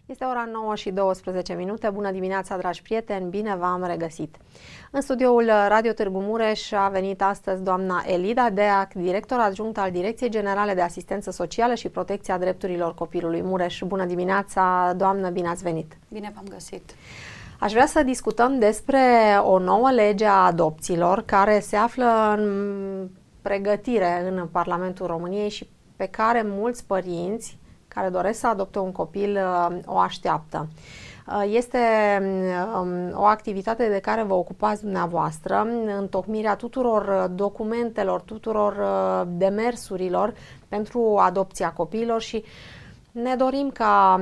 Este ora 9 și 12 minute. Bună dimineața, dragi prieteni, bine v-am regăsit. În studioul Radio Târgu Mureș a venit astăzi doamna Elida Deac, director adjunct al Direcției Generale de Asistență Socială și Protecția Drepturilor Copilului Mureș. Bună dimineața, doamnă, bine ați venit. Bine v-am găsit. Aș vrea să discutăm despre o nouă lege a adopțiilor care se află în pregătire în Parlamentul României și pe care mulți părinți care doresc să adopte un copil o așteaptă. Este o activitate de care vă ocupați dumneavoastră, întocmirea tuturor documentelor, tuturor demersurilor pentru adopția copiilor și ne dorim ca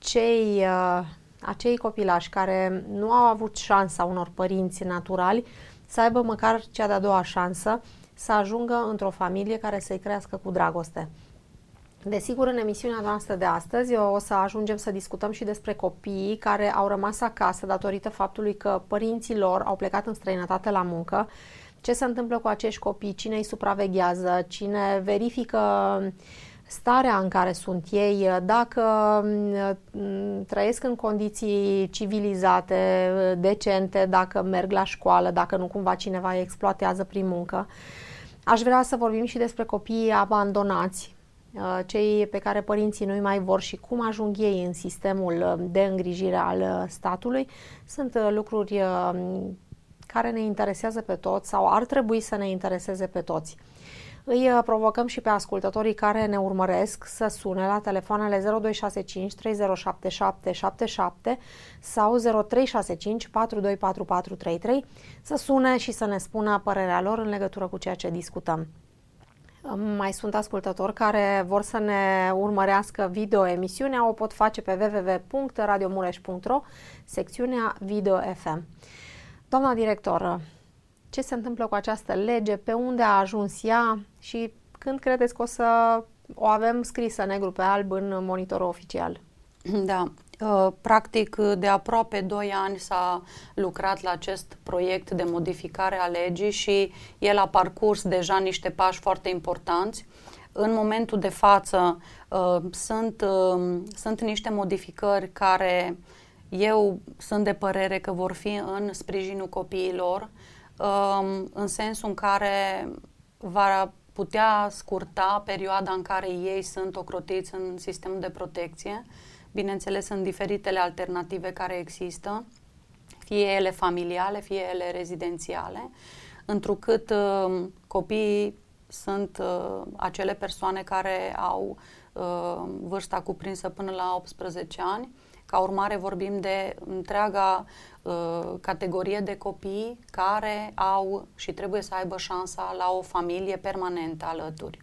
acei copilași care nu au avut șansa unor părinți naturali să aibă măcar cea de-a doua șansă să ajungă într-o familie care să-i crească cu dragoste. Desigur, în emisiunea noastră de astăzi o să ajungem să discutăm și despre copiii care au rămas acasă datorită faptului că părinții lor au plecat în străinătate la muncă. Ce se întâmplă cu acești copii? Cine îi supraveghează? Cine verifică starea în care sunt ei? Dacă trăiesc în condiții civilizate, decente, dacă merg la școală, dacă nu cumva cineva îi exploatează prin muncă. Aș vrea să vorbim și despre copiii abandonați, cei pe care părinții nu-i mai vor și cum ajung ei în sistemul de îngrijire al statului. Sunt lucruri care ne interesează pe toți sau ar trebui să ne intereseze pe toți. Îi provocăm și pe ascultătorii care ne urmăresc să sune la telefoanele 0265 307777 sau 0365 424433 să sune și să ne spună părerea lor în legătură cu ceea ce discutăm. Mai sunt ascultători care vor să ne urmărească video-emisiunea, o pot face pe www.radiomureș.ro, secțiunea Video FM. Doamna director, ce se întâmplă cu această lege, pe unde a ajuns ea și când credeți că o să o avem scrisă negru pe alb în monitorul oficial? Da, practic de aproape 2 ani s-a lucrat la acest proiect de modificare a legii și el a parcurs deja niște pași foarte importanți. În momentul de față sunt niște modificări care eu sunt de părere că vor fi în sprijinul copiilor, în sensul în care va putea scurta perioada în care ei sunt ocrotiți în sistemul de protecție, bineînțeles în diferitele alternative care există, fie ele familiale, fie ele rezidențiale, întrucât copiii sunt acele persoane care au vârsta cuprinsă până la 18 ani. Ca urmare vorbim de întreaga categorie de copii care au și trebuie să aibă șansa la o familie permanentă alături.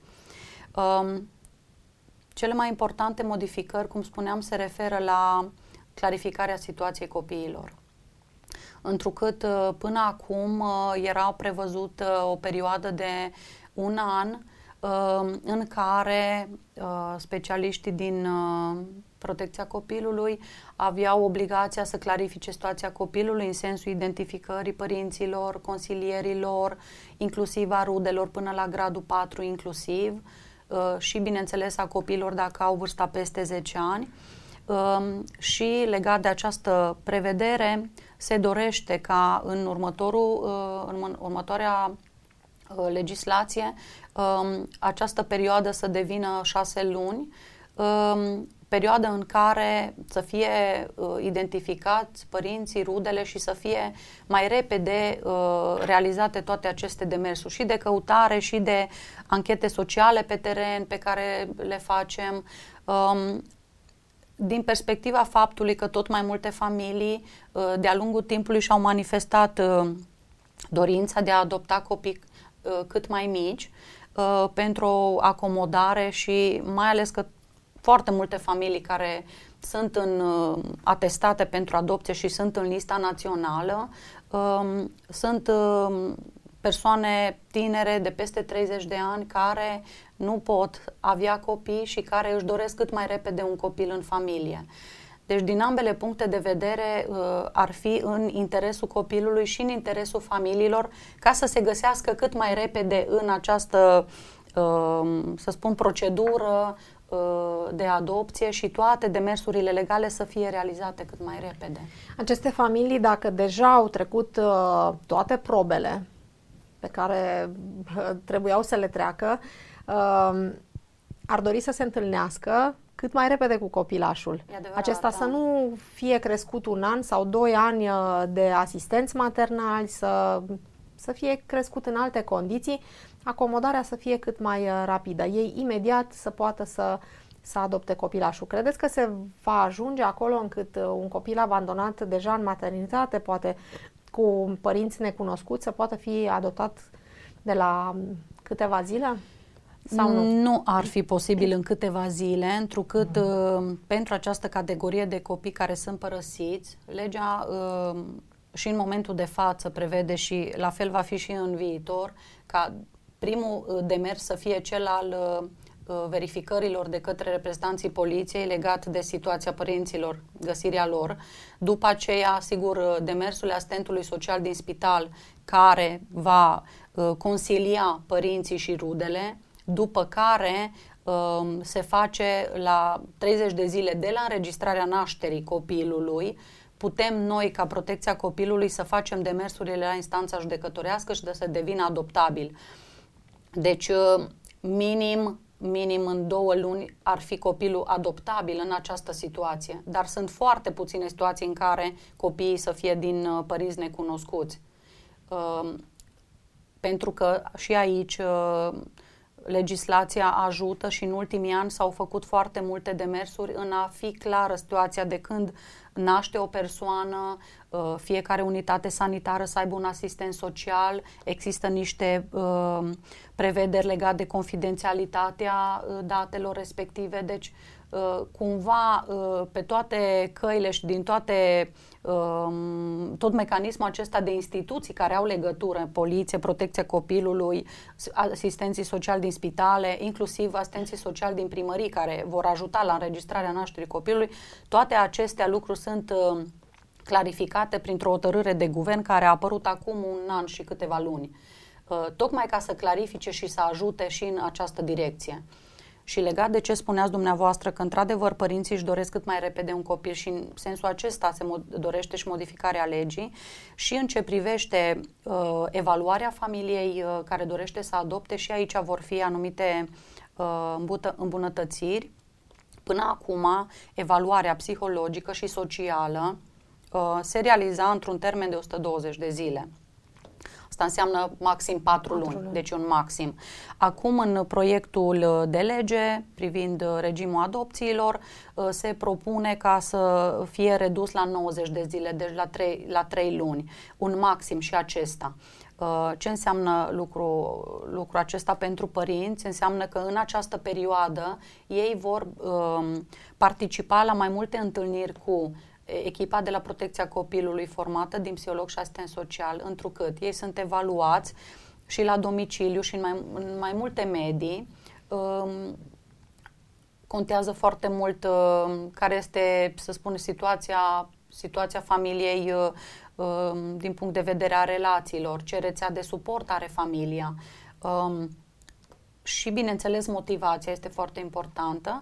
Cele mai importante modificări, cum spuneam, se referă la clarificarea situației copiilor. Întrucât până acum era prevăzut o perioadă de 1 an în care specialiștii din protecția copilului aveau obligația să clarifice situația copilului în sensul identificării părinților, consilierilor, inclusiv a rudelor până la gradul 4 inclusiv și, bineînțeles, a copiilor dacă au vârsta peste 10 ani. Și legat de această prevedere se dorește ca în următoarea legislație această perioadă să devină 6 luni, perioadă în care să fie identificați părinții, rudele și să fie mai repede realizate toate aceste demersuri și de căutare și de anchete sociale pe teren pe care le facem. Din perspectiva faptului că tot mai multe familii de-a lungul timpului și-au manifestat dorința de a adopta copii cât mai mici pentru o acomodare și mai ales că foarte multe familii care sunt atestate pentru adopție și sunt în lista națională sunt persoane tinere de peste 30 de ani care nu pot avea copii și care își doresc cât mai repede un copil în familie. Deci, din ambele puncte de vedere, ar fi în interesul copilului și în interesul familiilor ca să se găsească cât mai repede în această, să spun, procedură de adopție și toate demersurile legale să fie realizate cât mai repede. Aceste familii, dacă deja au trecut toate probele pe care trebuiau să le treacă, ar dori să se întâlnească cât mai repede cu copilașul. Acesta să nu fie crescut 1 an sau 2 ani de asistenți maternali, să fie crescut în alte condiții, acomodarea să fie cât mai rapidă. Ei imediat să poată să adopte copilașul. Credeți că se va ajunge acolo încât un copil abandonat deja în maternitate, poate cu părinți necunoscuți, să poată fi adoptat de la câteva zile? Sau nu? Nu ar fi posibil în câteva zile, întrucât pentru această categorie de copii care sunt părăsiți, legea și în momentul de față prevede și la fel va fi și în viitor, ca primul demers să fie cel al verificărilor de către reprezentanții poliției legat de situația părinților, găsirea lor. După aceea, sigur, demersul asistentului social din spital care va consilia părinții și rudele, după care se face la 30 de zile de la înregistrarea nașterii copilului. Putem noi, ca protecția copilului, să facem demersurile la instanța judecătorească și de să devină adoptabil. Deci, minim în 2 luni ar fi copilul adoptabil în această situație. Dar sunt foarte puține situații în care copiii să fie din părinți necunoscuți. Pentru că și aici legislația ajută și în ultimii ani s-au făcut foarte multe demersuri în a fi clară situația de când naște o persoană, fiecare unitate sanitară să aibă un asistent social, există niște prevederi legate de confidențialitatea datelor respective, deci cumva pe toate căile și din tot mecanismul acesta de instituții care au legătură, poliție, protecția copilului, asistenții sociali din spitale, inclusiv asistenții sociali din primării care vor ajuta la înregistrarea nașterii copilului, toate acestea lucruri sunt clarificate printr-o hotărâre de guvern care a apărut acum 1 an și câteva luni, tocmai ca să clarifice și să ajute și în această direcție. Și legat de ce spuneați dumneavoastră, că într-adevăr părinții își doresc cât mai repede un copil și în sensul acesta se dorește și modificarea legii, și în ce privește evaluarea familiei care dorește să adopte, și aici vor fi anumite îmbunătățiri. Până acum, evaluarea psihologică și socială se realiza într-un termen de 120 de zile. Asta înseamnă maxim 4 luni, deci un maxim. Acum, în proiectul de lege privind regimul adopțiilor, se propune ca să fie redus la 90 de zile, deci la 3 luni, un maxim și acesta. Ce înseamnă lucrul acesta pentru părinți? Înseamnă că în această perioadă ei vor participa la mai multe întâlniri cu echipa de la protecția copilului formată din psiholog și asistent social, întrucât ei sunt evaluați și la domiciliu și în mai multe medii. Contează foarte mult care este, să spun, situația familiei din punct de vedere a relațiilor, ce rețea de suport are familia. Și, bineînțeles, motivația este foarte importantă.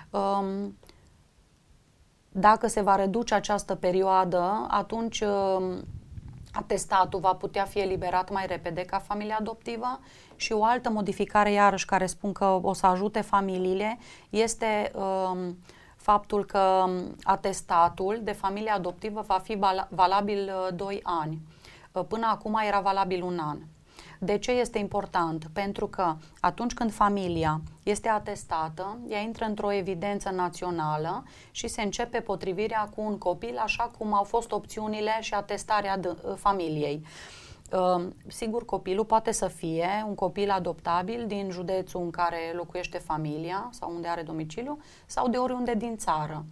Dacă se va reduce această perioadă, atunci atestatul va putea fi eliberat mai repede ca familie adoptivă. Și o altă modificare, iarăși, care spun că o să ajute familiile, este faptul că atestatul de familie adoptivă va fi valabil 2 ani. Până acum era valabil 1 an. De ce este important? Pentru că atunci când familia este atestată, ea intră într-o evidență națională și se începe potrivirea cu un copil, așa cum au fost opțiunile și atestarea familiei. Sigur, copilul poate să fie un copil adoptabil din județul în care locuiește familia sau unde are domiciliu sau de oriunde din țară.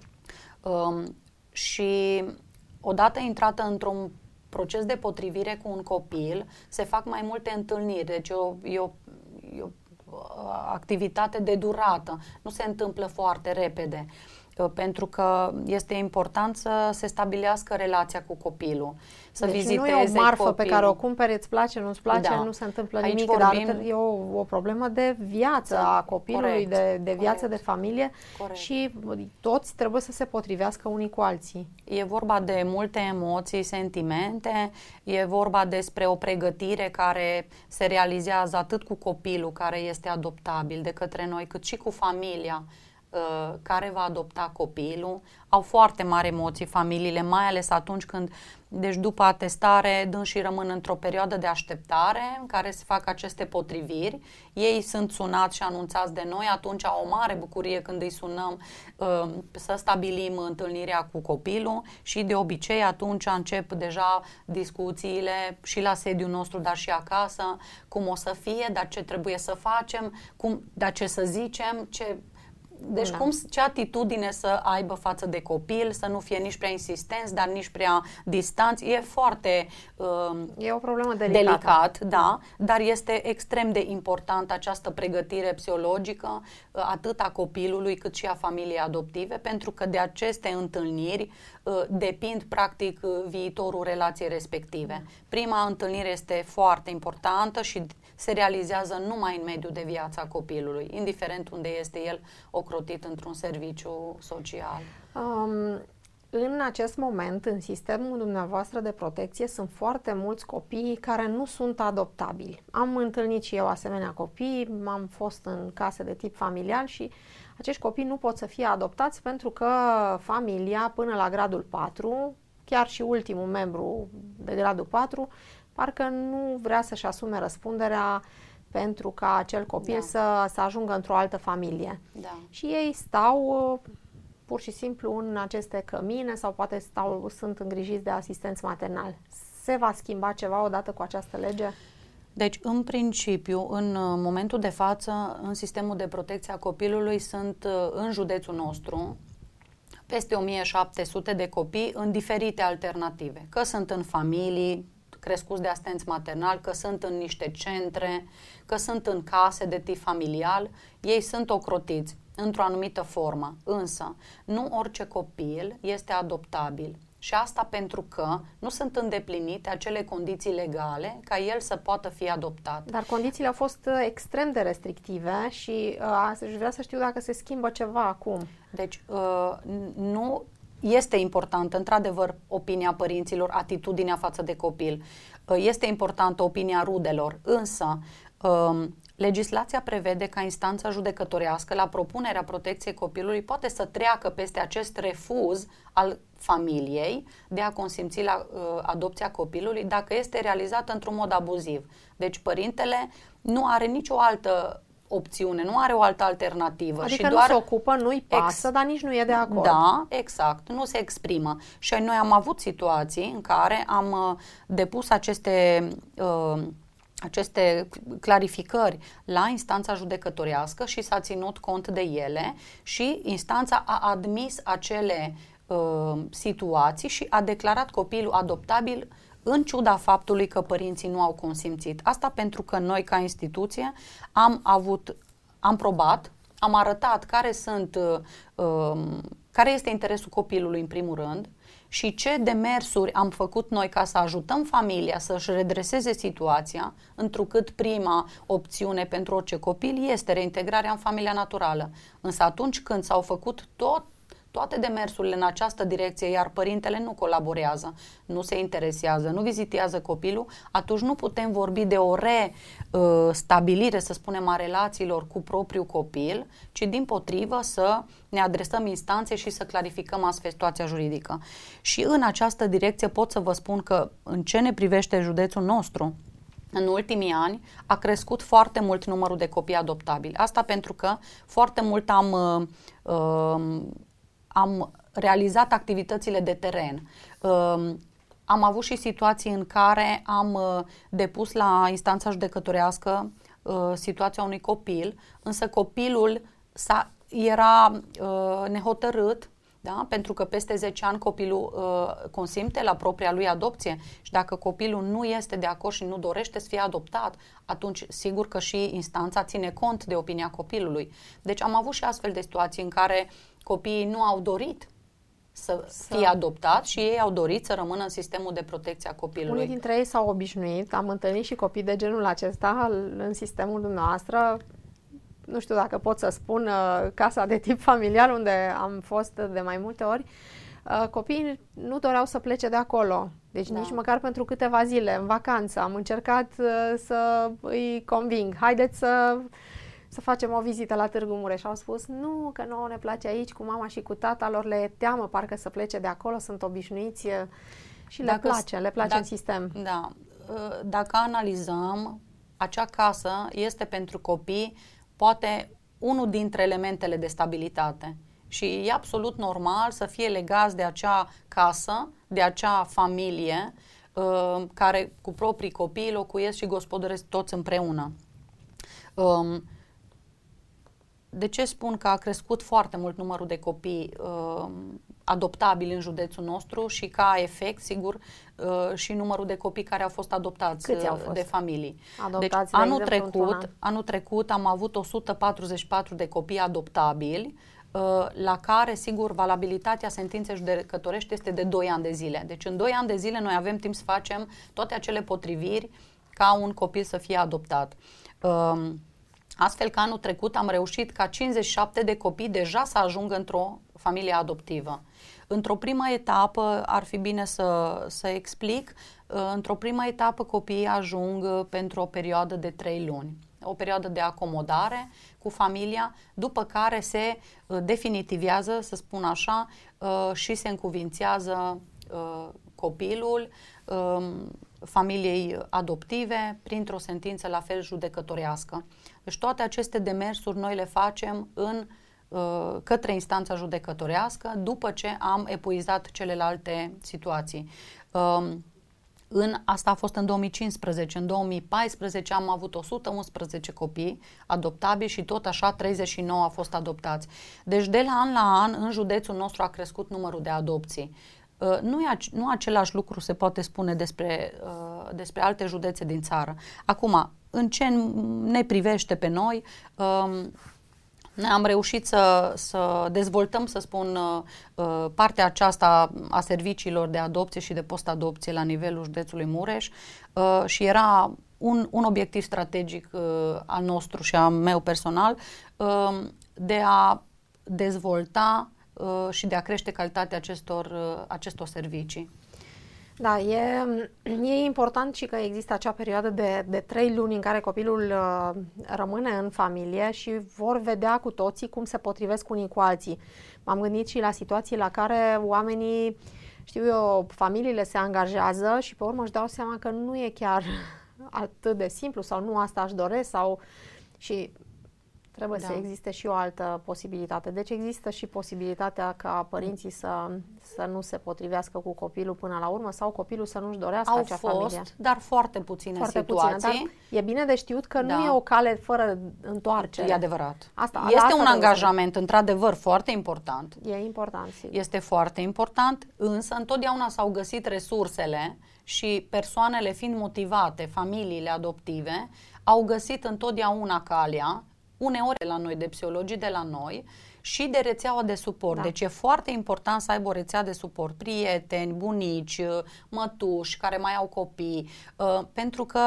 Și odată intrată într-un proces de potrivire cu un copil, se fac mai multe întâlniri, deci e o activitate de durată, nu se întâmplă foarte repede. pentru că este important să se stabilească relația cu copilul, să deci viziteze nu e o marfă copilul. pe care o cumperi, îți place, nu-ți place, Da. nu se întâmplă Aici nimic, vorbim- dar e o problemă de viață Da, a copilului, corect, de viață, corect. de familie Corect. și toți trebuie să se potrivească unii cu alții. E vorba de multe emoții, sentimente, e vorba despre o pregătire care se realizează atât cu copilul care este adoptabil de către noi, cât și cu familia care va adopta copilul. Au foarte mari emoții familiile, mai ales atunci când, deci după atestare, dânsii rămân într-o perioadă de așteptare în care se fac aceste potriviri. Ei sunt sunați și anunțați de noi, atunci au o mare bucurie când îi sunăm să stabilim întâlnirea cu copilul și de obicei atunci încep deja discuțiile și la sediul nostru, dar și acasă, cum o să fie, dar ce trebuie să facem, dar ce să zicem, deci ce atitudine să aibă față de copil, să nu fie nici prea insistenți, dar nici prea distanți. E foarte e o problemă delicată. Delicat, da, dar este extrem de importantă această pregătire psihologică, atât a copilului cât și a familiei adoptive, pentru că de aceste întâlniri depind practic viitorul relației respective. Prima întâlnire este foarte importantă și se realizează numai în mediul de viață a copilului, indiferent unde este el ocrotit într-un serviciu social. În acest moment, în sistemul dumneavoastră de protecție, sunt foarte mulți copii care nu sunt adoptabili. Am întâlnit și eu asemenea copii, am fost în case de tip familial și acești copii nu pot să fie adoptați pentru că familia, până la gradul 4, chiar și ultimul membru de gradul 4, parcă nu vrea să-și asume răspunderea pentru ca acel copil să ajungă într-o altă familie. Da. Și ei stau pur și simplu în aceste cămine sau poate sunt îngrijiți de asistenți maternali. Se va schimba ceva odată cu această lege? Deci, în principiu, în momentul de față, în sistemul de protecție a copilului sunt în județul nostru peste 1700 de copii în diferite alternative. Că sunt în familii crescuți de asistenți maternali, că sunt în niște centre, că sunt în case de tip familial, ei sunt ocrotiți într-o anumită formă, însă nu orice copil este adoptabil. Și asta pentru că nu sunt îndeplinite acele condiții legale ca el să poată fi adoptat. Dar condițiile au fost extrem de restrictive și aș vrea să știu dacă se schimbă ceva acum. Deci nu este importantă, într-adevăr, opinia părinților, atitudinea față de copil. Este importantă opinia rudelor, însă legislația prevede ca instanța judecătorească, la propunerea protecției copilului, poate să treacă peste acest refuz al familiei de a consimți la adopția copilului dacă este realizată într-un mod abuziv. Deci părintele nu are nicio altă opțiune, nu are o altă alternativă. Adică și nu doar se ocupă, nu-i pasă, dar nici nu e de acord. Da, exact, nu se exprimă. Și noi am avut situații în care am depus aceste clarificări la instanța judecătorească și s-a ținut cont de ele și instanța a admis acele situații și a declarat copilul adoptabil în ciuda faptului că părinții nu au consimțit. Asta pentru că noi ca instituție am probat, am arătat care este interesul copilului în primul rând și ce demersuri am făcut noi ca să ajutăm familia să-și redreseze situația, întrucât prima opțiune pentru orice copil este reintegrarea în familia naturală. Însă atunci când s-au făcut toate demersurile în această direcție, iar părintele nu colaborează, nu se interesează, nu vizitează copilul, atunci nu putem vorbi de o restabilire, să spunem, a relațiilor cu propriul copil, ci dimpotrivă să ne adresăm instanței și să clarificăm astfel situația juridică. Și în această direcție pot să vă spun că în ce ne privește județul nostru, în ultimii ani a crescut foarte mult numărul de copii adoptabili. Asta pentru că foarte mult am realizat activitățile de teren. Am avut și situații în care am depus la instanța judecătorească situația unui copil, însă copilul era nehotărât, Da? Pentru că peste 10 ani copilul consimte la propria lui adopție și dacă copilul nu este de acord și nu dorește să fie adoptat, atunci sigur că și instanța ține cont de opinia copilului. Deci am avut și astfel de situații în care copiii nu au dorit să fie adoptat și ei au dorit să rămână în sistemul de protecție a copilului. Unii dintre ei s-au obișnuit, am întâlnit și copii de genul acesta în sistemul dumneavoastră. Nu știu dacă pot să spun casa de tip familial unde am fost de mai multe ori. Copiii nu doreau să plece de acolo. Deci nici măcar pentru câteva zile, în vacanță. Am încercat să îi conving. Haideți să facem o vizită la Târgu Mureș. Și au spus, nu, că nouă ne place aici, cu mama și cu tata lor le teamă parcă să plece de acolo, sunt obișnuiți și le place în sistem. Da. Dacă analizăm, acea casă este pentru copii poate unul dintre elementele de stabilitate. Și e absolut normal să fie legați de acea casă, de acea familie care cu proprii copii locuiesc și gospodăresc toți împreună. De ce spun că a crescut foarte mult numărul de copii adoptabili în județul nostru și ca efect, sigur, și numărul de copii care au fost adoptați de familii. Adoptați, deci, anul trecut am avut 144 de copii adoptabili, la care, sigur, valabilitatea sentinței judecătorești este de 2 ani de zile. Deci în 2 ani de zile noi avem timp să facem toate acele potriviri ca un copil să fie adoptat. Astfel că anul trecut am reușit ca 57 de copii deja să ajungă într-o familie adoptivă. Într-o primă etapă, ar fi bine să explic, într-o primă etapă copiii ajung pentru o perioadă de 3 luni. O perioadă de acomodare cu familia, după care se definitivează, să spun așa, și se încuvințează copilul familiei adoptive printr-o sentință la fel judecătorească. Deci toate aceste demersuri noi le facem către instanța judecătorească după ce am epuizat celelalte situații. Asta a fost în 2015. În 2014 am avut 111 copii adoptabili și tot așa 39 au fost adoptați. Deci de la an la an în județul nostru a crescut numărul de adopții. Nu același lucru se poate spune despre alte județe din țară. Acum, în ce ne privește pe noi, am reușit să dezvoltăm, să spun, partea aceasta a serviciilor de adopție și de post-adopție la nivelul județului Mureș și era un obiectiv strategic al nostru și al meu personal de a dezvolta și de a crește calitatea acestor servicii. Da, e important și că există acea perioadă de 3 luni în care copilul rămâne în familie și vor vedea cu toții cum se potrivesc unii cu alții. M-am gândit și la situații la care oamenii, știu eu, familiile se angajează și pe urmă își dau seama că nu e chiar atât de simplu sau nu asta își doresc și trebuie să existe și o altă posibilitate. Deci există și posibilitatea ca părinții să nu se potrivească cu copilul până la urmă sau copilul să nu-și dorească acea familie. Dar foarte puține situații. Dar e bine de știut că nu e o cale fără întoarcere. E adevărat. Este un angajament, într-adevăr, foarte important. E important, sigur. Este foarte important, însă întotdeauna s-au găsit resursele și persoanele fiind motivate, familiile adoptive, au găsit întotdeauna calea, uneori la noi, de psihologii de la noi, și de rețeaua de suport. Deci e foarte important să aibă o rețea de suport, prieteni, bunici, mătuși care mai au copii, pentru că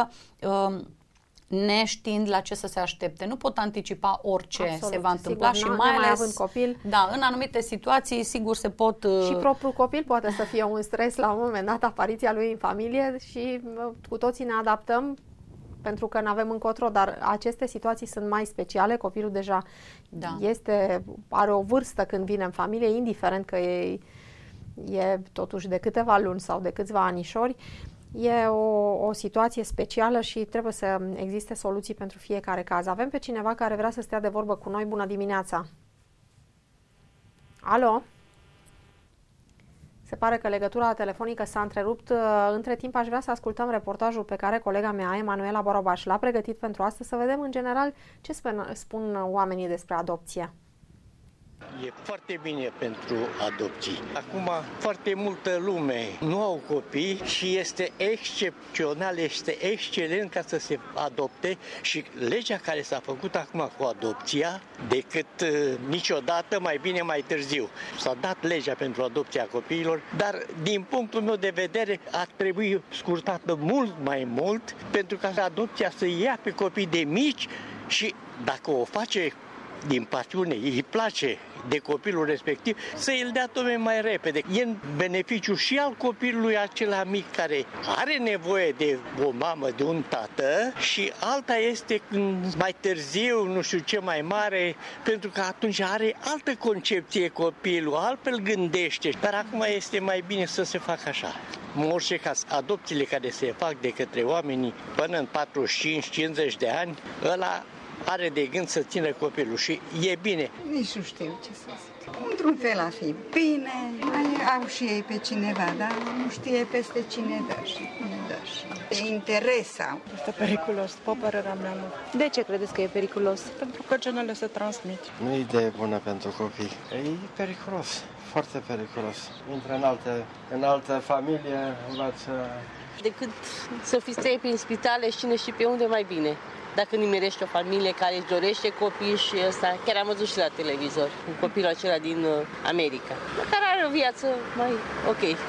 neștiind la ce să se aștepte, nu pot anticipa orice se va întâmpla, sigur, și mai ales având copil. Da, în anumite situații, sigur, se pot... Și propriul copil poate să fie un stres la un moment dat, apariția lui în familie și cu toții ne adaptăm pentru că nu avem încotro, dar aceste situații sunt mai speciale. Copilul deja are o vârstă când vine în familie, indiferent că e totuși de câteva luni sau de câțiva anișori. E o situație specială și trebuie să existe soluții pentru fiecare caz. Avem pe cineva care vrea să stea de vorbă cu noi. Bună dimineața! Alo? Se pare că legătura telefonică s-a întrerupt. Între timp aș vrea să ascultăm reportajul pe care colega mea, Emanuela Borobaș, l-a pregătit pentru astăzi, să vedem în general ce spun oamenii despre adopție. E foarte bine pentru adopții. Acum foarte multă lume nu au copii și este excepțional, este excelent ca să se adopte și legea care s-a făcut acum cu adopția, decât niciodată, mai bine mai târziu. S-a dat legea pentru adopția copiilor, dar din punctul meu de vedere ar trebui scurtată mult mai mult pentru ca adopția să ia pe copii de mici și dacă o face din pasiune, îi place de copilul respectiv, să îl dea tocmai mai repede. E în beneficiu și al copilului acela mic care are nevoie de o mamă, de un tată, și alta este când mai târziu, nu știu ce mai mare, pentru că atunci are altă concepție copilul, altfel gândește. Dar acum este mai bine să se facă așa. În orice caz, adopțiile care se fac de către oamenii până în 45-50 de ani, ăla are de gând să țină copilul și e bine. Nici nu știu ce să zic. Într-un fel ar fi bine, au și ei pe cineva, dar nu știe peste cine dă și cum dă și de interes au. Este periculos, după părerea mea, nu. De ce credeți că e periculos? Pentru că genele se transmit. Nu e idee bună pentru copii. E periculos, foarte periculos. Intră în altă familie, învață... Decât să fiți trei prin spitale și cine și pe unde mai bine. Dacă nimerești o familie care își dorește copii și ăsta, chiar am văzut și la televizor, un copil acela din America, care are o viață mai ok.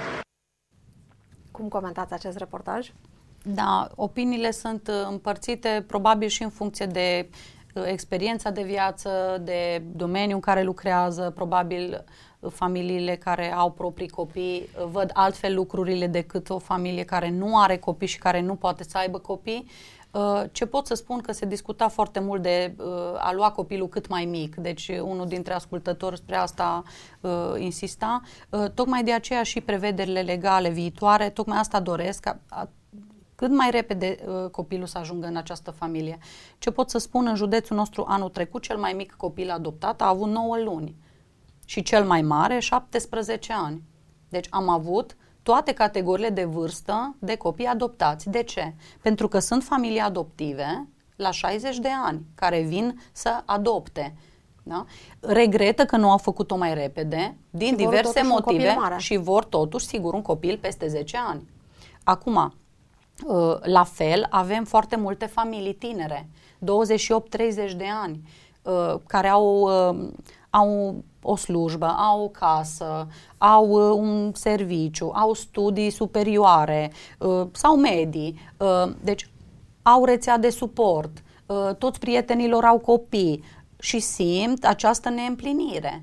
Cum comentați acest reportaj? Da, opiniile sunt împărțite probabil și în funcție de experiența de viață, de domeniul în care lucrează, probabil familiile care au proprii copii văd altfel lucrurile decât o familie care nu are copii și care nu poate să aibă copii. Ce pot să spun că se discuta foarte mult de a lua copilul cât mai mic, deci unul dintre ascultători spre asta insista. Tocmai de aceea și prevederile legale viitoare, tocmai asta doresc, ca cât mai repede copilul să ajungă în această familie. Ce pot să spun, în județul nostru anul trecut, cel mai mic copil adoptat a avut 9 luni și cel mai mare 17 ani. Deci am avut toate categoriile de vârstă de copii adoptați. De ce? Pentru că sunt familii adoptive la 60 de ani care vin să adopte. Da? Regretă că nu au făcut-o mai repede din diverse motive și vor totuși, sigur, un copil peste 10 ani. Acum, la fel, avem foarte multe familii tinere, 28-30 de ani, care au o slujbă, au o casă, au un serviciu, au studii superioare sau medii, deci au rețea de suport, toți prietenilor au copii și simt această neîmplinire.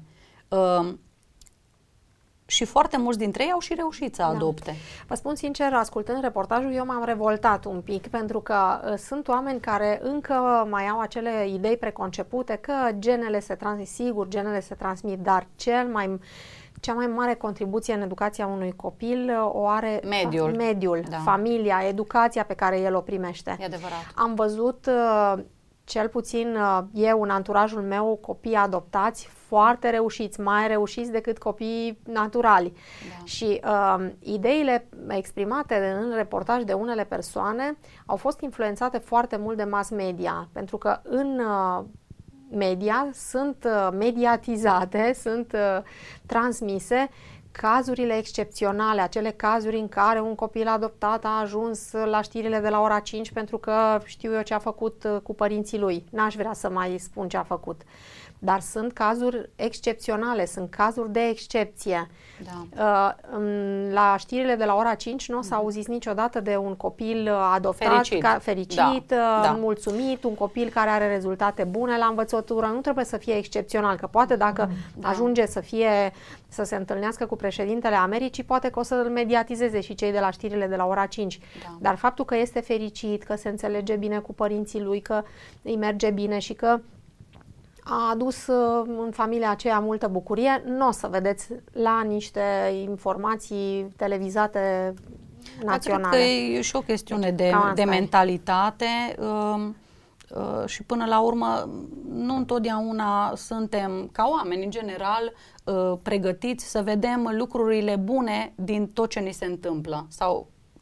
Și foarte mulți dintre ei au și reușit să adopte. Vă spun sincer, ascultând reportajul, eu m-am revoltat un pic, pentru că sunt oameni care încă mai au acele idei preconcepute că genele se transmit, sigur, genele se transmit, dar cea mai mare contribuție în educația unui copil o are mediul, da, familia, educația pe care el o primește. E adevărat. Am văzut, cel puțin eu, în anturajul meu, copii adoptați foarte reușiți, mai reușiți decât copiii naturali. Da. Și ideile exprimate în reportaj de unele persoane au fost influențate foarte mult de mass media, pentru că în media sunt mediatizate, sunt transmise cazurile excepționale, acele cazuri în care un copil adoptat a ajuns la știrile de la ora 5 pentru că știu eu ce a făcut cu părinții lui. N-aș vrea să mai spun ce a făcut. Dar sunt cazuri excepționale, sunt cazuri de excepție. Da. La știrile de la ora 5 nu o să auziți niciodată de un copil adoptat, fericit, da, mulțumit, un copil care are rezultate bune la învățătură. Nu trebuie să fie excepțional, că poate dacă ajunge să se întâlnească cu președintele Americii, poate că o să îl mediatizeze și cei de la știrile de la ora 5. Da. Dar faptul că este fericit, că se înțelege bine cu părinții lui, că îi merge bine și că a adus în familia aceea multă bucurie, nu o să vedeți la niște informații televizate naționale. Cred că e și o chestiune de mentalitate și până la urmă nu întotdeauna suntem, ca oameni în general, pregătiți să vedem lucrurile bune din tot ce ni se întâmplă sau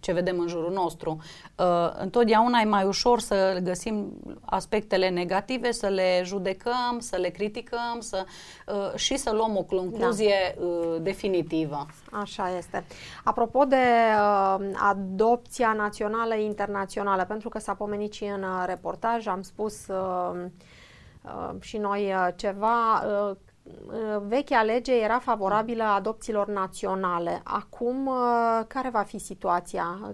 ce vedem în jurul nostru. Întotdeauna e mai ușor să găsim aspectele negative, să le judecăm, să le criticăm și să luăm o concluzie definitivă. Așa este. Apropo de adopția națională internațională, pentru că s-a pomenit și în reportaj, am spus și noi ceva, vechea lege era favorabilă adopțiilor naționale. Acum, care va fi situația?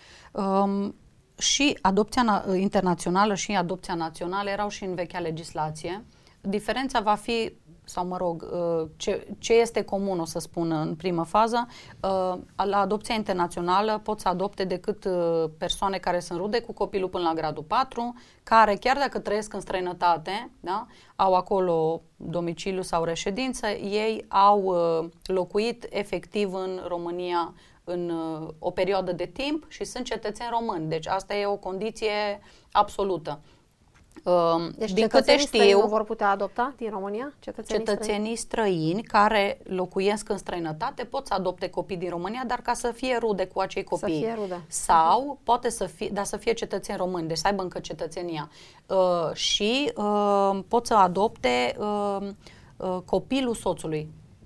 Și adopția internațională și adopția națională erau și în vechea legislație. Diferența va fi, sau mă rog, ce este comun, o să spun în primă fază, la adopția internațională pot să adopte decât persoane care sunt rude cu copilul până la gradul 4, care chiar dacă trăiesc în străinătate, da, au acolo domiciliu sau reședință, ei au locuit efectiv în România în o perioadă de timp și sunt cetățeni români. Deci asta e o condiție absolută. Deci din câte știu, vor putea adopta din România? Cetățenii străini care locuiesc în străinătate pot să adopte copii din România, dar ca să fie rude cu acei copii. Să fie rude. Sau poate să fie, dar să fie cetățeni români, deci să aibă încă cetățenia. Și pot să adopte copilul soțului.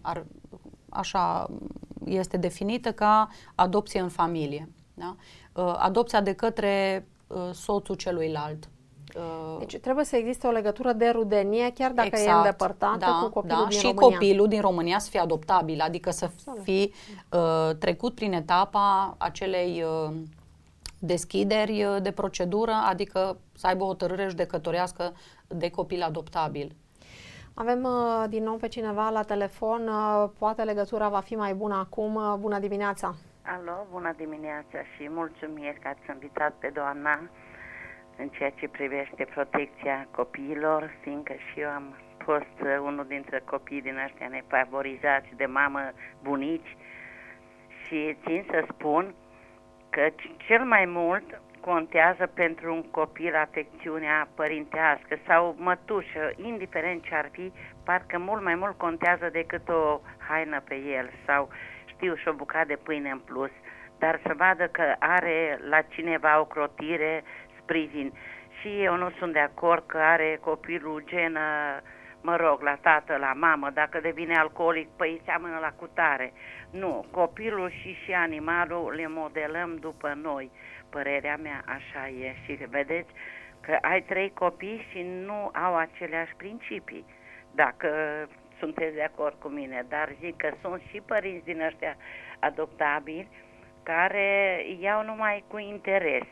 Așa este definită ca adopție în familie. Da? Adopția de către soțul celuilalt. Deci trebuie să existe o legătură de rudenie, chiar dacă e îndepărtată, cu copilul din și România. Copilul din România să fie adoptabil, adică să fi trecut prin etapa acelei deschideri de procedură, adică să aibă o hotărâre judecătorească de copil adoptabil. Avem din nou pe cineva la telefon, poate legătura va fi mai bună acum. Bună dimineața! Alo, bună dimineața și mulțumiri că ați invitat pe doamna în ceea ce privește protecția copiilor, fiindcă și eu am fost unul dintre copiii din ăștia nefavorizați de mamă, bunici, și țin să spun că cel mai mult contează pentru un copil afecțiunea părintească sau mătușă, indiferent ce ar fi, parcă mult mai mult contează decât o haină pe el sau, știu, și o bucată de pâine în plus, dar să vadă că are la cineva o crotire, sprijin. Și eu nu sunt de acord că are copilul gen, mă rog, la tată, la mamă, dacă devine alcoolic, păi seamănă la cutare. Nu, copilul și animalul le modelăm după noi. Părerea mea așa e. Și vedeți că ai 3 copii și nu au aceleași principii. Dacă sunteți de acord cu mine, dar zic că sunt și părinți din ăștia adoptabili care iau numai cu interes.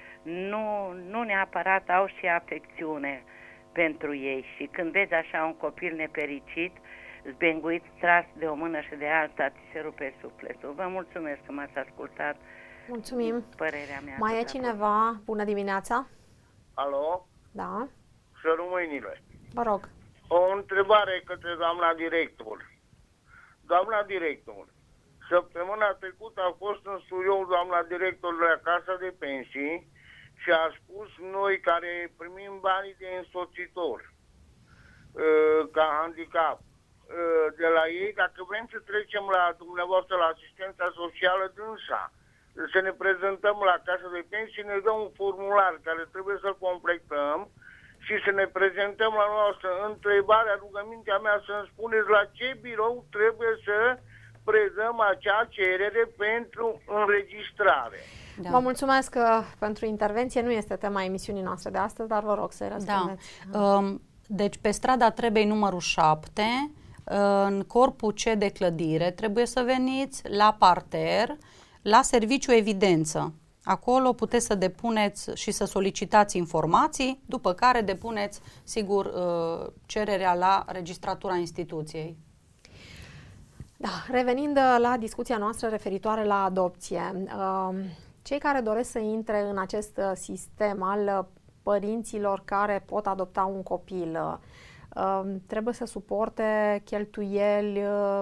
Nu neapărat au și afecțiune pentru ei și când vezi așa un copil nefericit, zbenguit, tras de o mână și de alta, ți se rupe sufletul. Vă mulțumesc că m-ați ascultat. Mulțumim. Părerea mea. Mai e cineva? Bună dimineața. Alo? Da. Sărut mâinile. Vă rog. O întrebare către doamna director. Doamna director, săptămâna trecută a fost în studio doamna director la Casa de Pensii și a spus noi care primim banii de însoțitor ca handicap de la ei, dacă vrem să trecem la dumneavoastră la asistența socială dânsa, să ne prezentăm la Casa de Pensii, ne dă un formular care trebuie să-l completăm și să ne prezentăm la noastră. Întrebarea, rugămintea mea, să-mi spuneți la ce birou trebuie să predăm acea cerere pentru înregistrare. Da. Vă mulțumesc pentru intervenție. Nu este tema emisiunii noastre de astăzi, dar vă rog să-i răspundeți. Da. Deci pe strada Trebei numărul 7, în corpul C de clădire, trebuie să veniți la parter, la serviciu evidență. Acolo puteți să depuneți și să solicitați informații, după care depuneți, sigur, cererea la registratura instituției. Da, revenind la discuția noastră referitoare la adopție, cei care doresc să intre în acest sistem al părinților care pot adopta un copil, trebuie să suporte cheltuieli,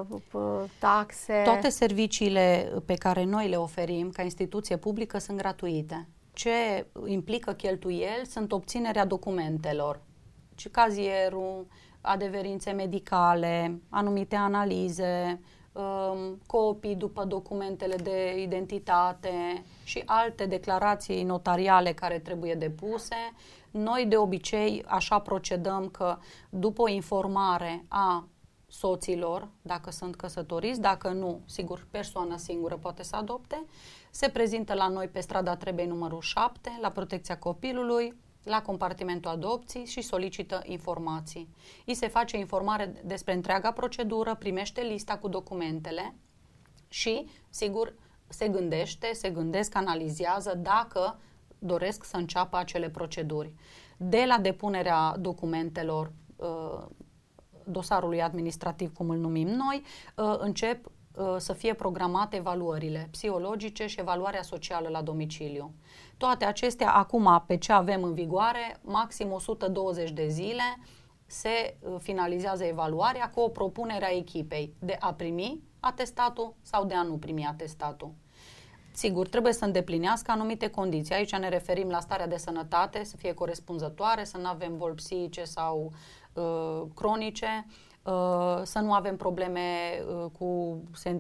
taxe. Toate serviciile pe care noi le oferim ca instituție publică sunt gratuite. Ce implică cheltuieli sunt obținerea documentelor, cazierul, adeverințe medicale, anumite analize, copii după documentele de identitate și alte declarații notariale care trebuie depuse. Noi de obicei așa procedăm că după o informare a soților, dacă sunt căsătoriți, dacă nu, sigur, persoana singură poate să adopte, se prezintă la noi pe strada Trebei numărul 7, la Protecția Copilului, la compartimentul adopții și solicită informații. Îi se face informare despre întreaga procedură, primește lista cu documentele și, sigur, se gândesc, analizează dacă doresc să înceapă acele proceduri. De la depunerea documentelor, dosarului administrativ, cum îl numim noi, încep să fie programate evaluările psihologice și evaluarea socială la domiciliu. Toate acestea, acum, pe ce avem în vigoare, maxim 120 de zile se finalizează evaluarea cu o propunere a echipei de a primi atestatul sau de a nu primi atestatul. Sigur, trebuie să îndeplinească anumite condiții. Aici ne referim la starea de sănătate, să fie corespunzătoare, să nu avem boli psihice sau cronice, să nu avem probleme cu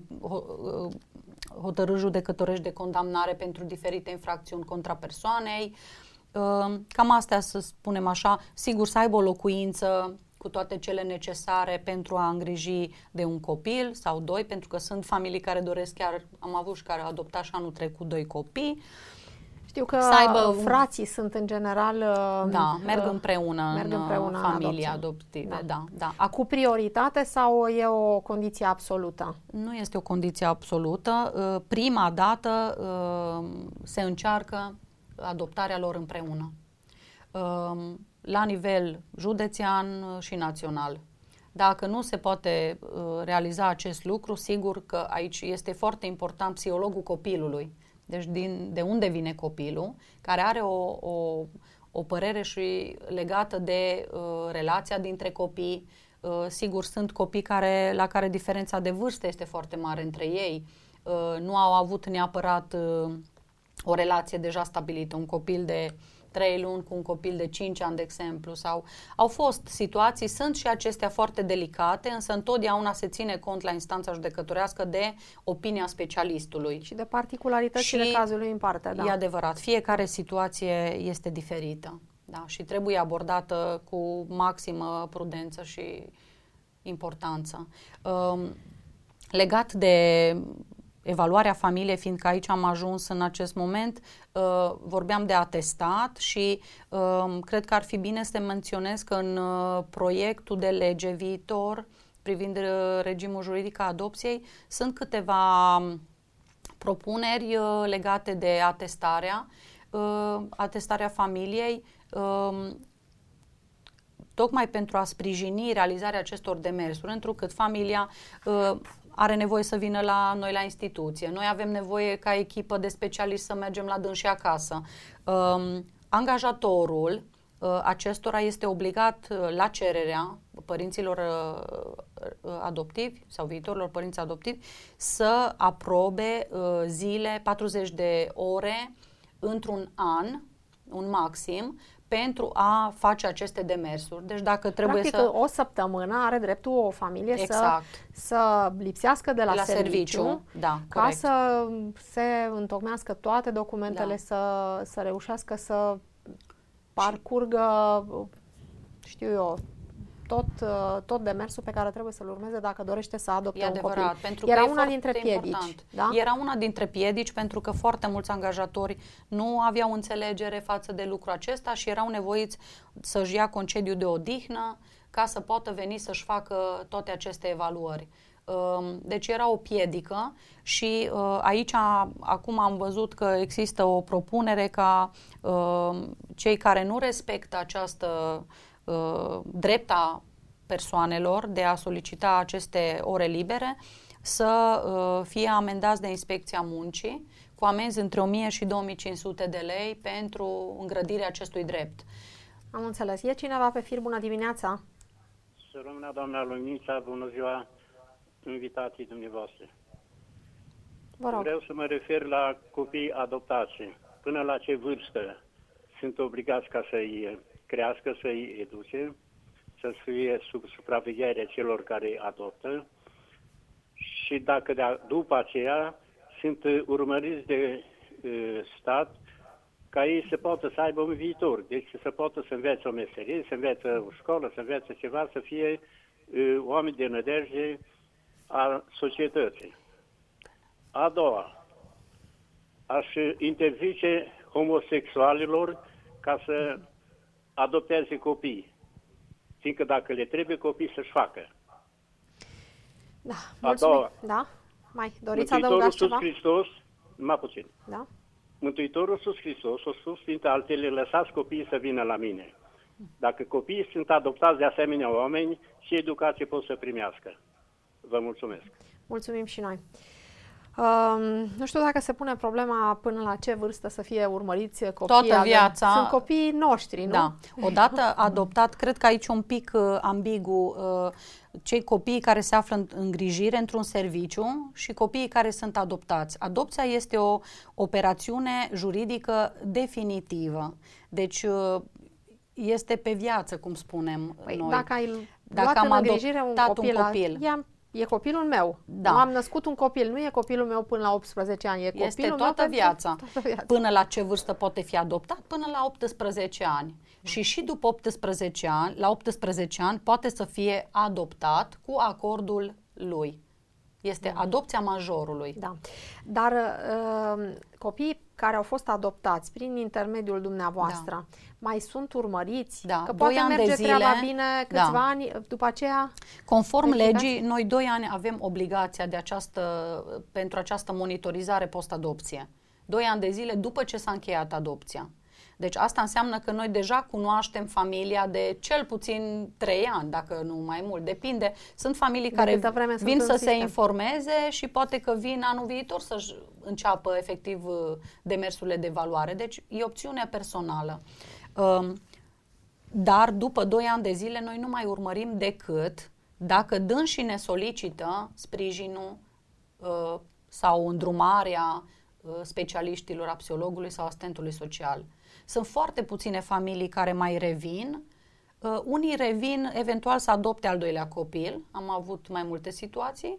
hotărâri judecătorești de condamnare pentru diferite infracțiuni contra persoanei. Cam astea, să spunem așa, sigur să aibă o locuință cu toate cele necesare pentru a îngriji de un copil sau doi, pentru că sunt familii care doresc, chiar am avut și care au adoptat și anul trecut 2 copii. Știu că frații sunt în general... merg împreună în familie adoptive. Da. Cu prioritate sau e o condiție absolută? Nu este o condiție absolută. Prima dată se încearcă adoptarea lor împreună. La nivel județean și național. Dacă nu se poate realiza acest lucru, sigur că aici este foarte important psihologul copilului. Deci de unde vine copilul, care are o părere și legată de relația dintre copii. Sigur, sunt copii la care diferența de vârstă este foarte mare între ei. Nu au avut neapărat o relație deja stabilită. Un copil de 3 luni cu un copil de 5 ani, de exemplu, sau au fost situații, sunt și acestea foarte delicate, însă întotdeauna se ține cont la instanța judecătorească de opinia specialistului. Și de particularitățile cazului în parte, da. E adevărat, fiecare situație este diferită, da, și trebuie abordată cu maximă prudență și importanță. Legat de evaluarea familiei, fiindcă aici am ajuns în acest moment, vorbeam de atestat și cred că ar fi bine să menționez că în proiectul de lege viitor privind regimul juridic al adopției sunt câteva propuneri legate de atestarea familiei, tocmai pentru a sprijini realizarea acestor demersuri, întrucât familia are nevoie să vină la noi la instituție. Noi avem nevoie ca echipă de specialiști să mergem la dânsii acasă. Angajatorul acestora este obligat la cererea părinților adoptivi sau viitorilor părinți adoptivi să aprobe zile, 40 de ore într-un an, un maxim, pentru a face aceste demersuri. Deci dacă trebuie practic, o săptămână are dreptul o familie să lipsească de la serviciu da, ca corect. să se întocmească toate documentele, să reușească să parcurgă, știu eu, tot demersul pe care trebuie să-l urmeze dacă dorește să adopte un copil. Pentru Era că una dintre piedici. Da? Era una dintre piedici pentru că foarte mulți angajatori nu aveau înțelegere față de lucrul acesta și erau nevoiți să-și ia concediu de odihnă ca să poată veni să-și facă toate aceste evaluări. Deci era o piedică și aici acum am văzut că există o propunere ca cei care nu respectă această drepta persoanelor de a solicita aceste ore libere să fie amendați de Inspecția Muncii cu amenzi între 1000 și 2500 de lei pentru îngrădirea acestui drept. Am înțeles. E cineva pe fir? Bună dimineața! Să rămână, doamna Luminița, bună ziua invitații dumneavoastră. Vă rog. Vreau să mă refer la copii adoptați. Până la ce vârstă sunt obligați ca să-i crească, să-i educe, să fie sub supravegherea celor care îi adoptă și și dacă după aceea sunt urmăriți de stat ca ei să poată să aibă un viitor, deci să poată să învețe o meserie, să învețe o școală, să învețe ceva, să fie oameni de nădejde a societății. A doua, aș interzice homosexualilor ca să adopteze copii, fiindcă dacă le trebuie copii să-și facă. Da, mulțumim. A doua, da? Mai doriți să adăugați ceva? Hristos, mai puțin. Da? Mântuitorul Iisus Hristos a spus printre altele, lăsați copiii să vină la mine. Dacă copiii sunt adoptați de asemenea oameni, și educație pot să primească. Vă mulțumesc. Mulțumim și noi. Nu știu dacă se pune problema până la ce vârstă să fie urmăriți copiii. Toată viața. Sunt copiii noștri, nu? Da. Odată adoptat, cred că aici un pic ambigu, cei copii care se află în îngrijire într-un serviciu și copiii care sunt adoptați. Adopția este o operațiune juridică definitivă. Deci este pe viață, cum spunem noi. Dacă ai luat în îngrijire un copil. E copilul meu. Da. Nu am născut un copil, nu e copilul meu până la 18 ani, e copilul este meu toată viața. Toată viața. Până la ce vârstă poate fi adoptat? Până la 18 ani. Și după 18 ani, la 18 ani poate să fie adoptat cu acordul lui. Este adopția majorului. Da. Dar copiii care au fost adoptați prin intermediul dumneavoastră mai sunt urmăriți? Da. Că poate merge treaba bine câțiva ani, după aceea... Conform legii, noi 2 ani avem obligația pentru această monitorizare post-adopție. 2 ani de zile după ce s-a încheiat adopția. Deci asta înseamnă că noi deja cunoaștem familia de cel puțin 3 ani, dacă nu mai mult. Depinde. Sunt familii care vin să se informeze și poate că vin anul viitor să înceapă efectiv demersurile de evaluare. Deci e opțiune personală. Dar după 2 ani de zile noi nu mai urmărim decât dacă dânsii ne solicită sprijinul sau îndrumarea specialiștilor, a psihologului sau asistentului social. Sunt foarte puține familii care mai revin. Unii revin eventual să adopte al doilea copil. Am avut mai multe situații.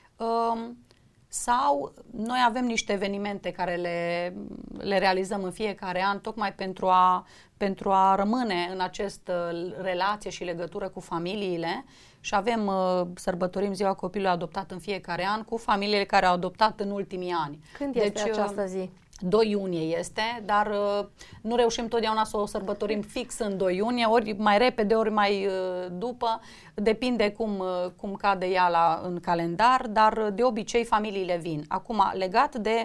Sau noi avem niște evenimente care le realizăm în fiecare an tocmai pentru a rămâne în această relație și legătură cu familiile și sărbătorim ziua copilului adoptat în fiecare an cu familiile care au adoptat în ultimii ani. Când este această zi? 2 iunie este, dar nu reușim totdeauna să o sărbătorim fix în 2 iunie, ori mai repede, ori mai după, depinde cum cade ea în calendar, dar de obicei familiile vin. Acum, legat de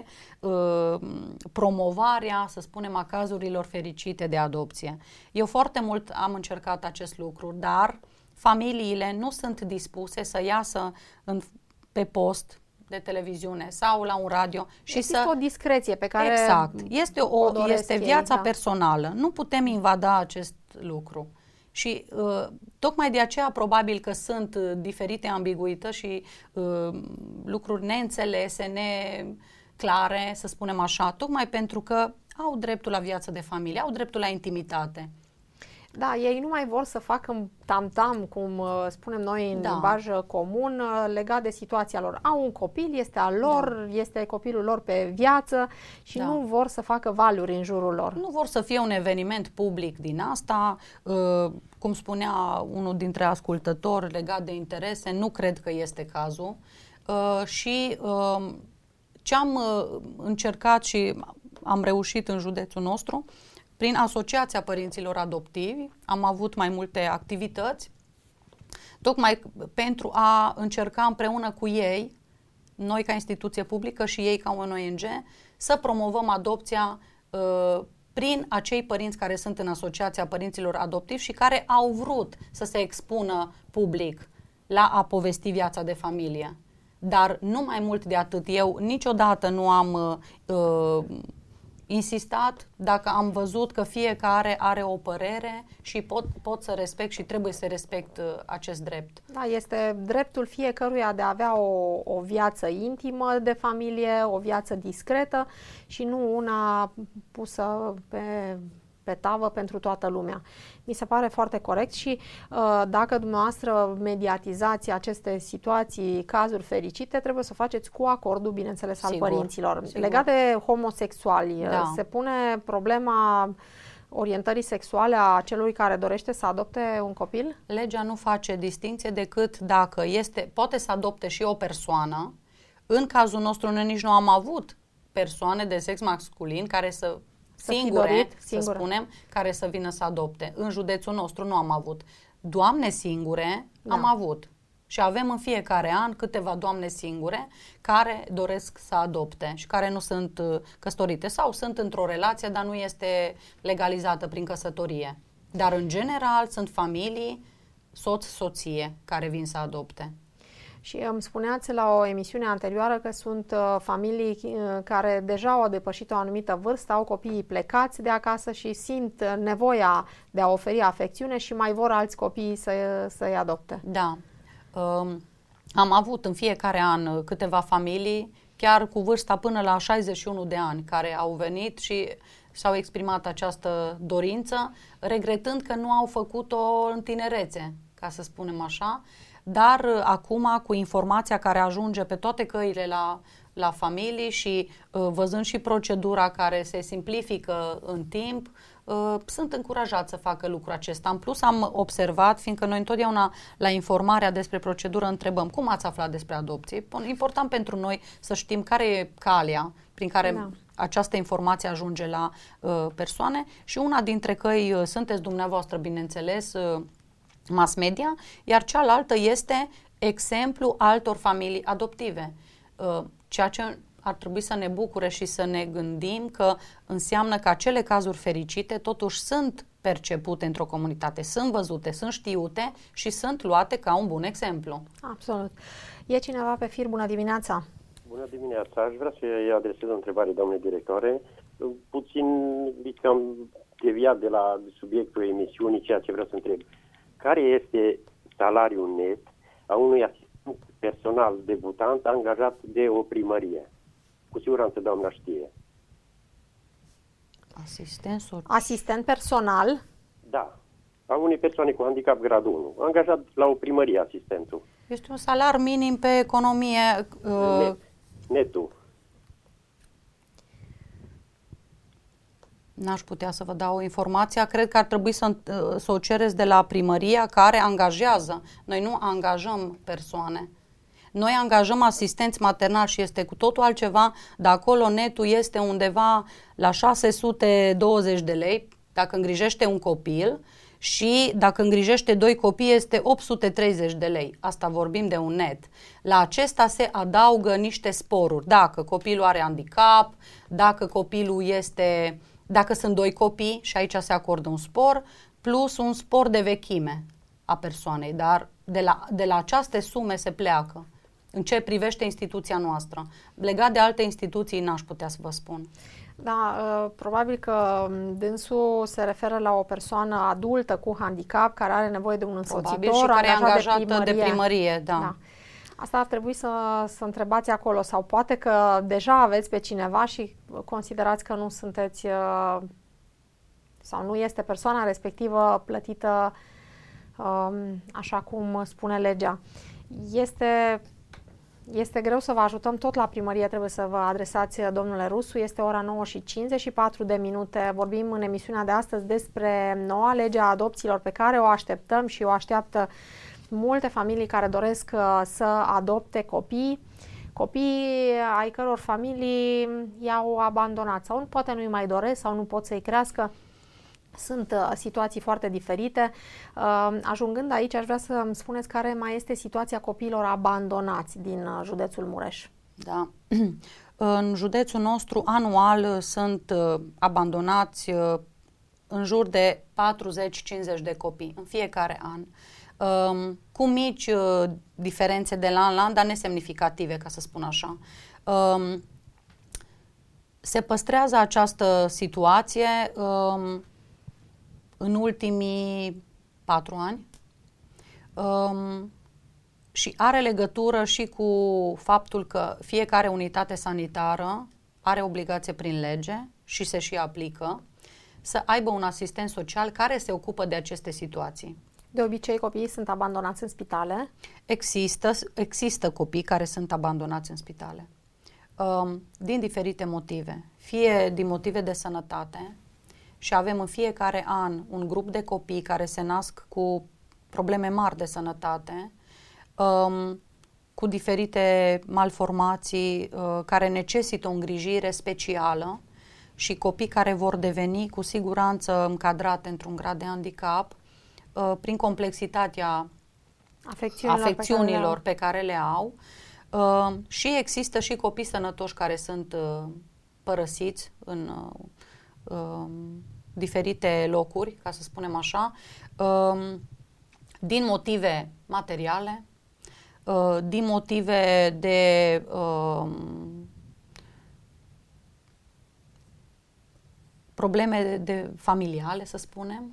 promovarea, să spunem, a cazurilor fericite de adopție. Eu foarte mult am încercat acest lucru, dar familiile nu sunt dispuse să iasă pe post de televiziune sau la un radio și există o discreție pe care exact. Este viața personală. Nu putem invada acest lucru. Și tocmai de aceea probabil că sunt diferite ambiguități și lucruri neînțelese, neclare, să spunem așa, tocmai pentru că au dreptul la viață de familie, au dreptul la intimitate. Da, ei nu mai vor să facă tam-tam, cum spunem noi în limbaj comun, legat de situația lor. Au un copil, este al lor, este copilul lor pe viață și nu vor să facă valuri în jurul lor. Nu vor să fie un eveniment public din asta, cum spunea unul dintre ascultători legat de interese, nu cred că este cazul. Și ce am încercat și am reușit în județul nostru, prin Asociația Părinților Adoptivi, am avut mai multe activități, tocmai pentru a încerca împreună cu ei, noi ca instituție publică și ei ca un ONG, să promovăm adopția prin acei părinți care sunt în Asociația Părinților Adoptivi și care au vrut să se expună public la a povesti viața de familie. Dar nu mai mult de atât. Eu niciodată nu am insistat dacă am văzut că fiecare are o părere și pot să respect și trebuie să respect acest drept. Da, este dreptul fiecăruia de a avea o viață intimă de familie, o viață discretă și nu una pusă pe pe tavă pentru toată lumea. Mi se pare foarte corect și dacă dumneavoastră mediatizați aceste situații, cazuri fericite, trebuie să o faceți cu acordul, bineînțeles, al părinților. Sigur. Legat de homosexuali, se pune problema orientării sexuale a celui care dorește să adopte un copil? Legea nu face distinție decât dacă poate să adopte și o persoană. În cazul nostru noi nici nu am avut persoane de sex masculin care să spunem, care să vină să adopte. În județul nostru nu am avut. Doamne singure am avut. Și avem în fiecare an câteva doamne singure care doresc să adopte și care nu sunt căsătorite sau sunt într-o relație, dar nu este legalizată prin căsătorie. Dar în general sunt familii, soț-soție, care vin să adopte. Și îmi spuneați la o emisiune anterioară că sunt familii care deja au depășit o anumită vârstă, au copiii plecați de acasă și simt nevoia de a oferi afecțiune și mai vor alți copii să-i adopte. Da. Am avut în fiecare an câteva familii, chiar cu vârsta până la 61 de ani, care au venit și și-au exprimat această dorință, regretând că nu au făcut-o în tinerețe, ca să spunem așa. Dar acum, cu informația care ajunge pe toate căile la familii și văzând și procedura care se simplifică în timp, sunt încurajat să facă lucrul acesta. În plus am observat, fiindcă noi întotdeauna la informarea despre procedură întrebăm cum ați aflat despre adopție. Important pentru noi să știm care e calea prin care această informație ajunge la persoane și una dintre căi sunteți dumneavoastră, bineînțeles, mass media, iar cealaltă este exemplu altor familii adoptive. Ceea ce ar trebui să ne bucure și să ne gândim că înseamnă că acele cazuri fericite totuși sunt percepute într-o comunitate, sunt văzute, sunt știute și sunt luate ca un bun exemplu. Absolut. E cineva pe fir? Bună dimineața! Bună dimineața! Aș vrea să-i adresez o întrebare, doamne directoare. Puțin am deviat de la subiectul emisiunii, ceea ce vreau să întreb. Care este salariul net a unui asistent personal debutant angajat de o primărie? Cu siguranță doamna știe. Asistent personal? Da. A unei persoane cu handicap gradul 1. Angajat la o primărie asistentul. Este un salar minim pe economie. Netul. N-aș putea să vă dau informația. Cred că ar trebui să o cereți de la primăria care angajează. Noi nu angajăm persoane. Noi angajăm asistenți maternali și este cu totul altceva, dar acolo netul este undeva la 620 de lei dacă îngrijește un copil și dacă îngrijește 2 copii este 830 de lei. Asta vorbim de un net. La acesta se adaugă niște sporuri. Dacă copilul are handicap, dacă sunt 2 copii și aici se acordă un spor, plus un spor de vechime a persoanei. Dar de la aceste sume se pleacă. În ce privește instituția noastră. Legat de alte instituții n-aș putea să vă spun. Da, probabil că dânsul se referă la o persoană adultă cu handicap care are nevoie de un însoțitor și care e angajată de primărie. Da. Asta ar trebui să întrebați acolo sau poate că deja aveți pe cineva și considerați că nu sunteți sau nu este persoana respectivă plătită așa cum spune legea. Este greu să vă ajutăm, tot la primărie trebuie să vă adresați, domnule Rusu, este ora 9:54. Vorbim în emisiunea de astăzi despre noua lege a adopțiilor pe care o așteptăm și o așteaptă multe familii care doresc să adopte copii ai căror familii i-au abandonat sau poate nu-i mai doresc sau nu pot să-i crească. Sunt situații foarte diferite. Ajungând aici, aș vrea să îmi spuneți care mai este situația copiilor abandonați din județul Mureș. Da. În județul nostru, anual, sunt abandonați în jur de 40-50 de copii în fiecare an. Cu mici diferențe de la an la an, dar nesemnificative, ca să spun așa. Se păstrează această situație în ultimii 4 ani și are legătură și cu faptul că fiecare unitate sanitară are obligație prin lege și se și aplică să aibă un asistent social care se ocupă de aceste situații. De obicei, copiii sunt abandonați în spitale? Există copii care sunt abandonați în spitale. Din diferite motive. Fie din motive de sănătate, și avem în fiecare an un grup de copii care se nasc cu probleme mari de sănătate, cu diferite malformații care necesită o îngrijire specială și copii care vor deveni cu siguranță încadrate într-un grad de handicap prin complexitatea afecțiunilor pe care le au. Și există și copii sănătoși care sunt părăsiți în diferite locuri, ca să spunem așa, din motive materiale, din motive de probleme de familiale, să spunem.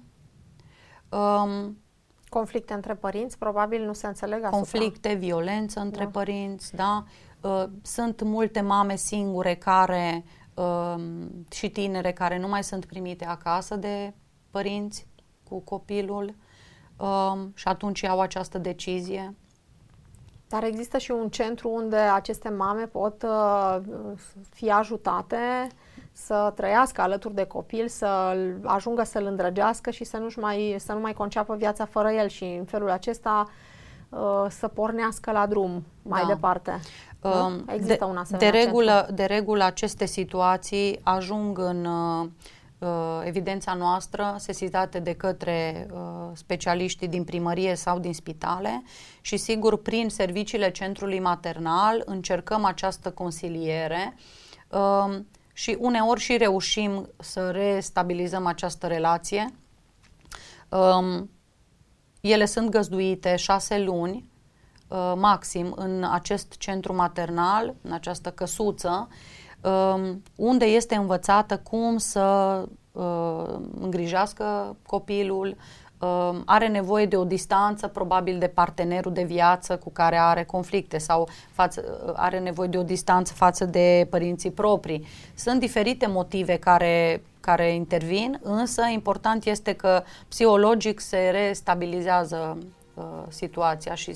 Conflicte între părinți, probabil nu se înțeleg asupra. Conflicte, violență între părinți, da? Sunt multe mame singure care și tinere care nu mai sunt primite acasă de părinți cu copilul și atunci iau această decizie. Dar există și un centru unde aceste mame pot fi ajutate să trăiască alături de copil, să ajungă să-l îndrăgească și să nu mai conceapă viața fără el și în felul acesta să pornească la drum mai departe. Există un asemenea centru. De regulă aceste situații ajung în evidența noastră, sesizate de către specialiștii din primărie sau din spitale și sigur prin serviciile centrului maternal încercăm această consiliere și uneori și reușim să restabilizăm această relație. Ele sunt găzduite 6 luni maxim în acest centru maternal, în această căsuță, unde este învățată cum să îngrijească copilul, are nevoie de o distanță probabil de partenerul de viață cu care are conflicte sau are nevoie de o distanță față de părinții proprii. Sunt diferite motive care intervin, însă important este că psihologic se restabilizează situația și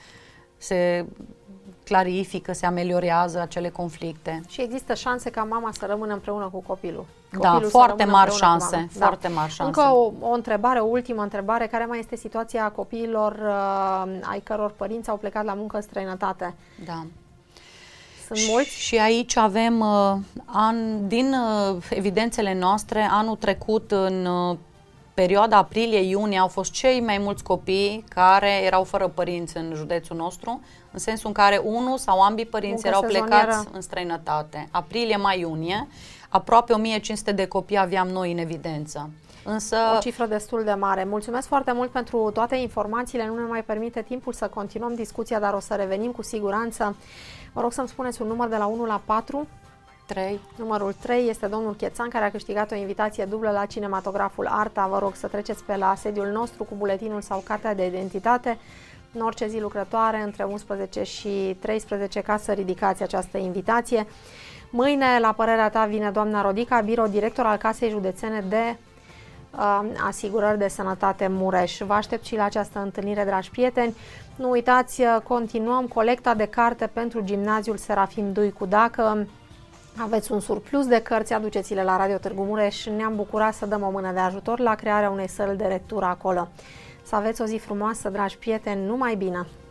se clarifică, se ameliorează acele conflicte. Și există șanse ca mama să rămână împreună cu copilul. Da, foarte mari șanse. Foarte mari șanse. Încă o întrebare, o ultimă întrebare. Care mai este situația copiilor ai căror părinți au plecat la muncă în străinătate? Da. Sunt mulți? Și aici avem, din evidențele noastre, anul trecut în perioada aprilie-iunie au fost cei mai mulți copii care erau fără părinți în județul nostru, în sensul în care unul sau ambii părinți erau plecați în străinătate. Aprilie, mai, iunie, aproape 1500 de copii aveam noi în evidență. Însă, o cifră destul de mare. Mulțumesc foarte mult pentru toate informațiile. Nu ne mai permite timpul să continuăm discuția, dar o să revenim cu siguranță. Vă rog să-mi spuneți un număr de la 1 la 4. 3. Numărul 3 este domnul Chețan, care a câștigat o invitație dublă la cinematograful Arta. Vă rog să treceți pe la sediul nostru cu buletinul sau cartea de identitate în orice zi lucrătoare între 11 și 13 ca să ridicați această invitație. Mâine, la părerea ta, vine doamna Rodica, birou director al Casei Județene de Asigurări de Sănătate Mureș. Vă aștept și la această întâlnire, dragi prieteni. Nu uitați, continuăm colecta de carte pentru Gimnaziul Serafim Duicu. Dacă aveți un surplus de cărți, aduceți-le la Radio Târgu Mureș. Ne-am bucurat să dăm o mână de ajutor la crearea unei săli de lectură acolo. Să aveți o zi frumoasă, dragi prieteni, numai bine!